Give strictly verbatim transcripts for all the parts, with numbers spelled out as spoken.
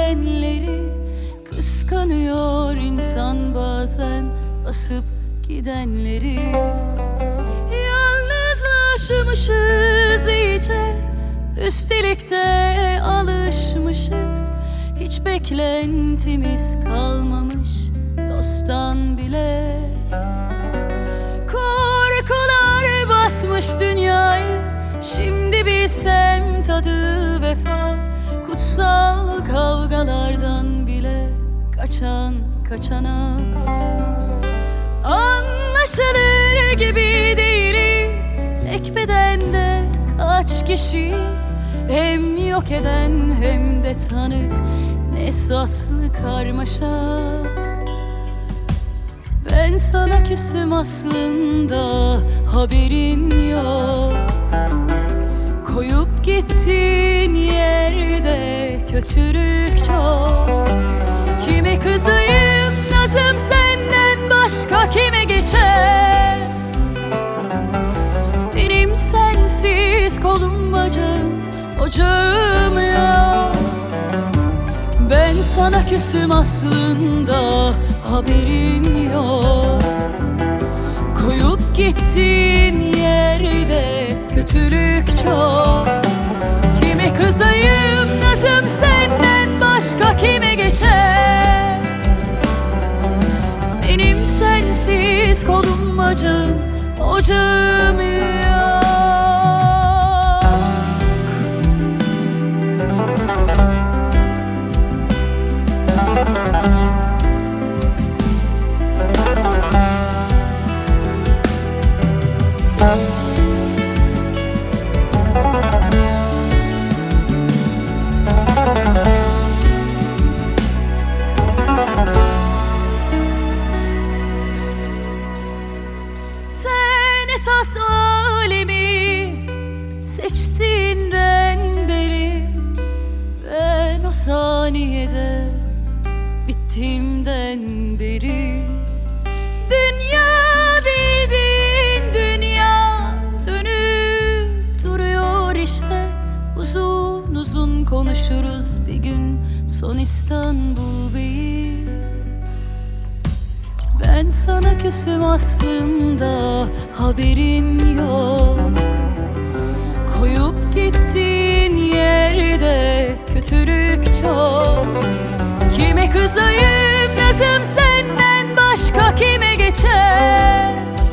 gelenleri kıskanıyor insan bazen, basıp gidenleri. Yalnızlaşmışız iyice, üstelik de alışmışız. Hiç beklentimiz kalmamış dosttan bile. Korkular basmış dünyayı, şimdi bilsem tadı vefa. Kutsal kavgalardan bile kaçan kaçana. Anlaşılır gibi değiliz, tek bedende kaç kişiyiz. Hem yok eden hem de tanık, ne esaslı karmaşa. Ben sana küsüm aslında, haberin yok. Koyup gittiğin yerde kötülük çok. Kime kızayım nazım senden başka kime geçer? Benim sensiz kolum bacağım ocağım yok. Ben sana küsüm aslında, haberin yok. Koyup gittiğin yerde kötülük çok. Kime kızayım nazım senden başka kime geçer? Benim sensiz kolum bacağım ocağım yok. Sen esas alemi seçtiğinden beri, ben o saniyede bittiğimden beri. Dünya bildiğin dünya dönüp duruyor işte. Uzun uzun konuşuruz bir gün son İstanbul Bey'i. Ben sana küsüm aslında, haberin yok. Koyup gittiğin yerde kötülük çok. Kime kızayım nazım senden başka kime geçer?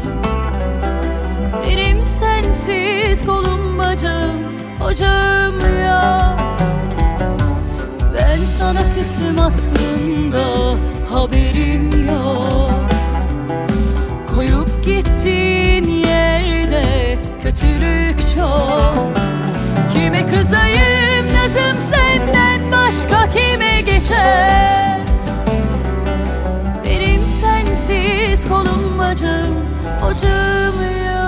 Benim sensiz kolum bacağım ocağım yok. Ben sana küsüm aslında, haberin yok. Koyup gittiğin yerde kötülük çok. Kime kızayım nazım senden başka kime geçer? Benim sensiz kolum bacağım ocağım yok.